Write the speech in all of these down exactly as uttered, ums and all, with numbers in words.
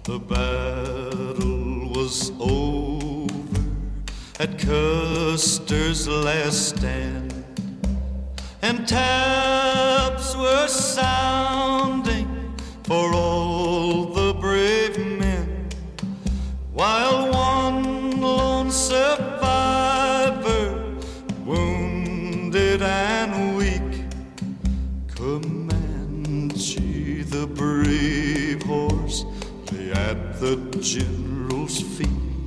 The battle was over at Custer's last stand, and taps were sounding for all the brave men, while one lone survivor, wounded and weak, Comanche, the brave horse, lay at the general's feet.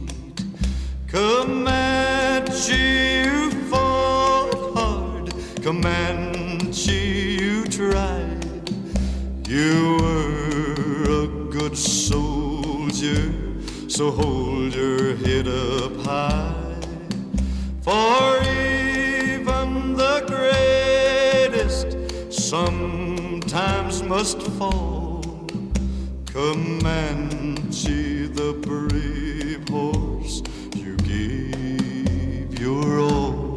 Comanche, you fought hard, Comanche, you tried. You were a good soldier, so hold your head up high. For even the greatest sometimes must fall. Comanche, the brave horse, you gave your all.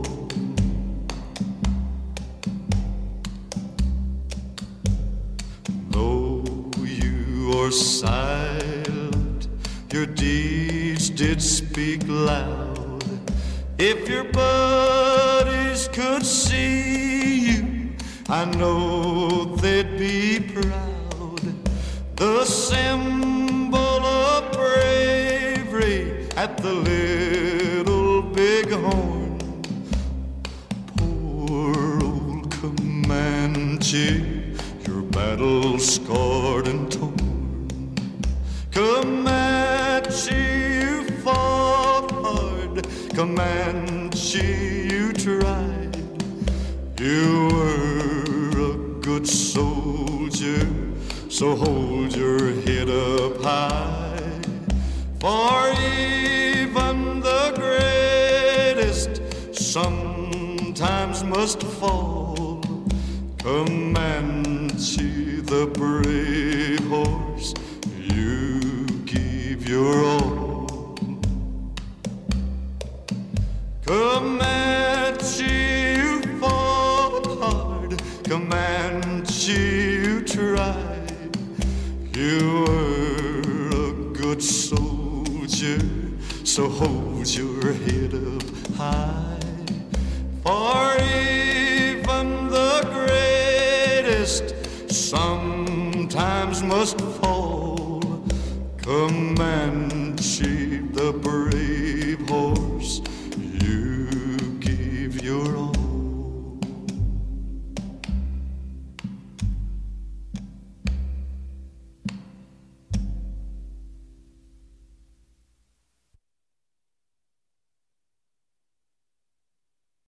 Though you are silent, your deeds did speak loud. If your buddies could see you, I know they'd be proud. The symbol of bravery at the Little Bighorn. Poor old Comanche, your battle scarred and torn. Comanche, you fought hard, Comanche, you tried. You were a good soldier, so hold your head up high. For even the greatest sometimes must fall. Comanche, the brave horse, you give your all. Comanche, you fought hard, Comanche, you tried. You were a good soldier, so hold your head up high. For even the greatest sometimes must fall. Comanche,